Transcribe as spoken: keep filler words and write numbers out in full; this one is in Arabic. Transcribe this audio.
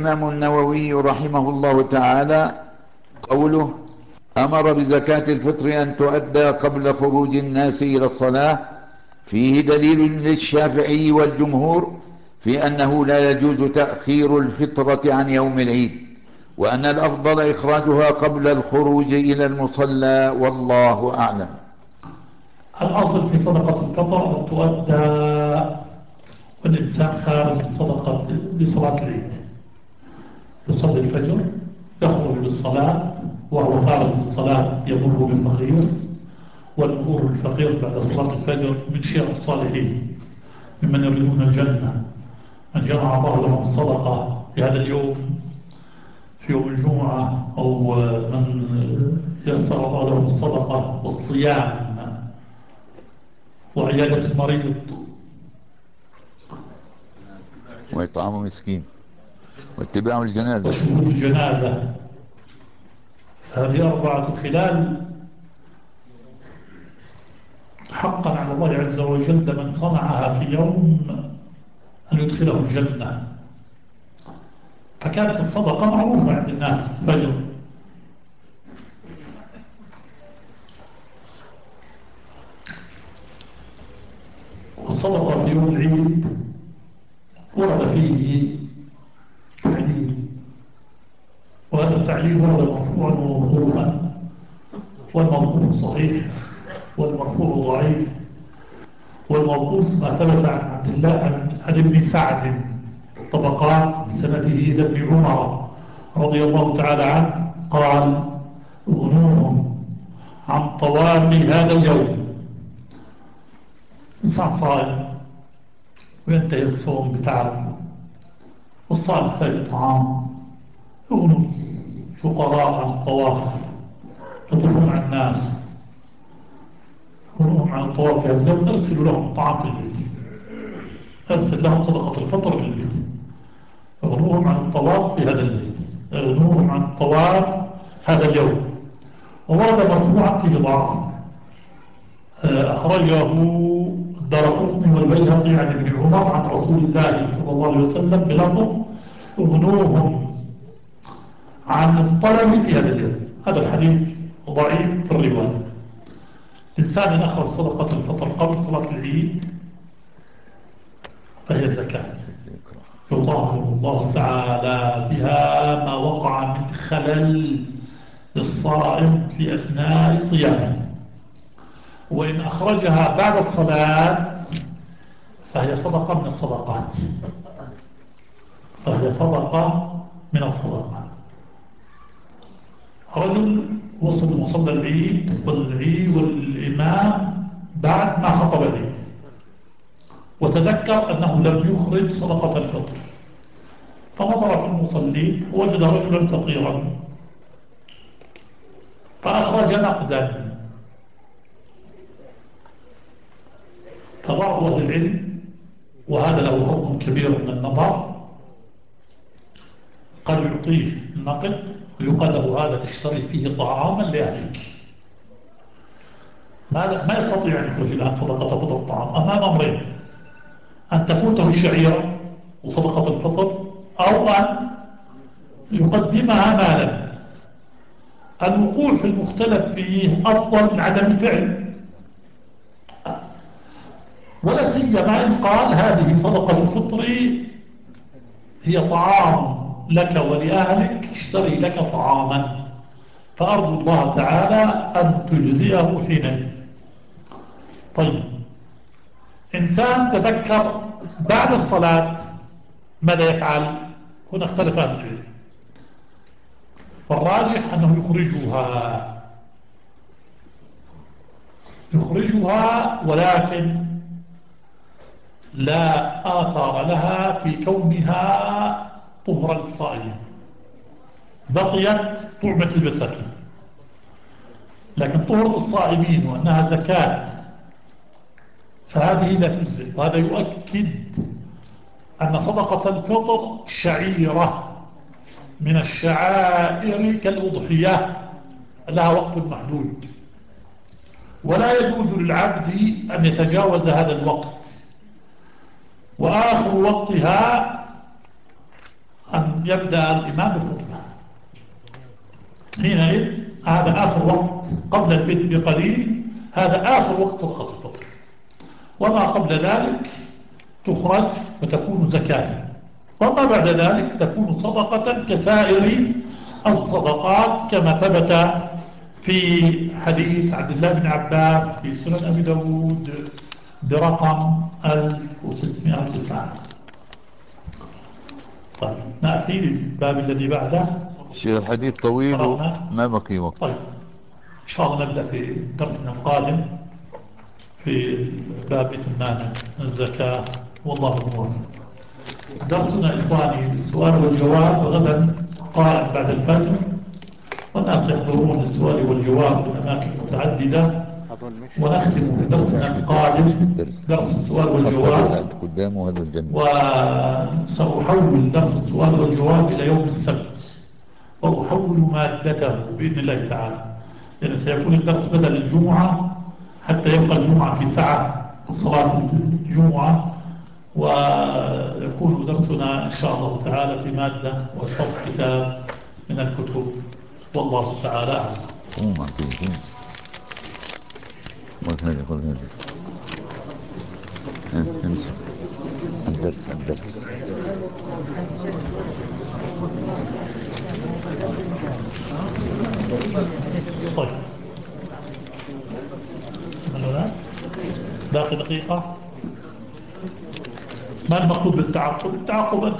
الإمام النووي رحمه الله تعالى قوله: أمر بزكاة الفطر أن تؤدى قبل خروج الناس إلى الصلاة، فيه دليل للشافعي والجمهور في أنه لا يجوز تأخير الفطرة عن يوم العيد، وأن الأفضل إخراجها قبل الخروج إلى المصلى، والله أعلم. الأصل في صدقة الفطر أن تؤدى والإنسان خارج لصدقة لصلاة العيد، يصلي الفجر، يخرج للصلاة، وهو خارج للصلاة يمر بالفقير، والمرور بالفقير بعد صلاة الفجر من شيع الصالحين ممن يريدون الجنة، من جمع الله لهم الصدقة في هذا اليوم في يوم الجمعة، أو من يسر الله لهم الصدقة والصيام وعيادة المريض وإطعام مسكين واتباع الجنازة. وشهود الجنازة. هذه أربعة خلال حقا على الله عز وجل من صنعها في يوم أن يدخله الجنة. فكانت الصدقة معروفة عند الناس فجر. والصدقة في يوم العيد ورد فيه تعليل، وهذا التعليل ورد مرفوعا وموقوفا، والموقوف صحيح والمرفوع ضعيف. والموقوف ما ثبت عن عبد الله عن عن ابن سعد طبقات بسنده إلى ابن عمر رضي الله تعالى عنه قال: اغنوهم عن طواف هذا اليوم. إنسان صائم وينتهي الصوم بتعب، والصائم يحتاج طعام، اغنوا فقراء عن الطواف يطوفون على الناس، اغنوهم عن الطواف هذا اليوم، ارسلوا لهم طعام في البيت، ارسل لهم صدقة الفطر في البيت، اغنوهم عن الطواف في هذا البيت، اغنوهم عن الطواف هذا اليوم. وورد مرفوعا فيه ضعف، أخرجه الدارقطني والبيهقي عن ابن عمر عن رسول الله صلى الله عليه وسلم بلفظ: اغنوهم عن الطلب في هذا اليوم. هذا الحديث ضعيف في الرواية. إنسان أخرج صدقة الفطر قبل صلاة العيد فهي زكاة، يطهر الله تعالى بها ما وقع من خلل للصائم في أثناء صيامه. وإن أخرجها بعد الصلاة فهي صدقة من الصدقات، فهي صدقة من الصدقات. رجل وصل مصلى العيد والعيد والإمام بعد ما خطب العيد، وتذكر أنه لم يخرج صدقة الفطر، فنظر في المصلين ووجد رجلا فقيرا فأخرج نقدا. فبعض أهل العلم، وهذا له فرق كبير من النظر، قد يعطيه النقد ويقال له: هذا تشتري فيه طعاما لأهلك. ما ما يستطيع أن يخرج الآن صدقة فطر الطعام، أمام أمرين: أن تفوته الشعيرة وصدقة الفطر، أو أن يقدمها مالا. الوقوع في المختلف فيه أفضل من عدم الفعل، ولا سيما إن قال: هذه صدقة الفطر هي طعام لك ولأهلك، اشتري لك طعاما، فأرجو الله تعالى أن تجزئه حينئذ. طيب، إنسان تذكر بعد الصلاة ماذا يفعل؟ هنا اختلف أهل العلم، فالراجح أنه يخرجها يخرجها ولكن لا آثار لها في كونها طهرا للصائم، بقيت طعمة المساكين. لكن طهر الصائمين وأنها زكاة فهذه لا تجزئ. وهذا يؤكد أن صدقة الفطر شعيرة من الشعائر كالأضحية، لها وقت محدود، ولا يجوز للعبد أن يتجاوز هذا الوقت، وآخر وقتها أن يبدأ الإمام بالخطبة. حينئذ هذا آخر وقت قبل البيت بقليل، هذا آخر وقت صدقة الفطر. وما قبل ذلك تخرج وتكون زكاة، وما بعد ذلك تكون صدقة كسائر الصدقات، كما ثبت في حديث عبد الله بن عباس في سنن أبي داود برقم ألف وستمائة وتسعة. طيب نأتي للباب الذي بعده. شيخ الحديث طويل وما بقي وقت. طيب إن شاء الله نبدأ في درسنا القادم في باب ثمانية الزكاة، والله موفق. درسنا إخواني السؤال والجواب غدا قائم بعد الفجر، والناس يحضرون السؤال والجواب من أماكن متعددة، ونختم في درسنا القادم درس السؤال والجواب، وسأحول درس السؤال والجواب إلى يوم السبت، وأحول مادته بإذن الله تعالى، لأن سيكون الدرس بدل الجمعة حتى يبقى الجمعة في ساعة صلاة الجمعة، ويكون درسنا إن شاء الله تعالى في مادة وشرح كتاب من الكتب، والله تعالى أعلم. خذ هذه خذ هذه امسك الدرس الدرس. طيب باقي دقيقة. ما المقصود بالتعقب؟ التعقب